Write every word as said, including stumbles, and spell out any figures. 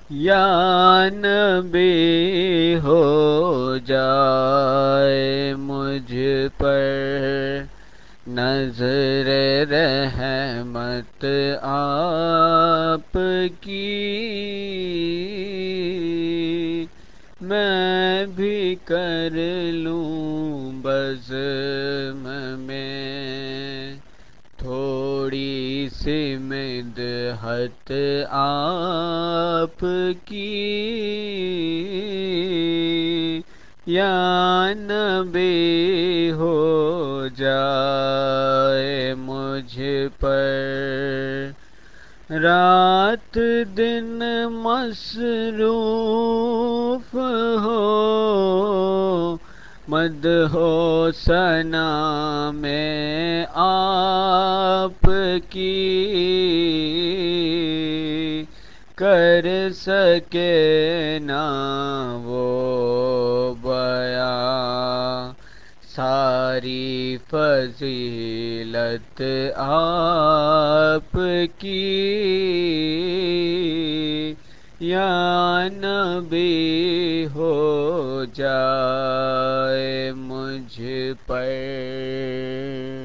یا نبی ہو جائے مجھ پر نظر رحمت آپ کی، میں بھی کر لوں بزم میں تھوڑی سی مدحت آپ کی، یا نبی ہو جائے مجھ پر رات دن مصروف ہو مدح و ثنا میں آپ کی، کر سکے نہ وہ بیاں ساری فضیلت آپ کی، یا نبی ہو جائے مجھ پر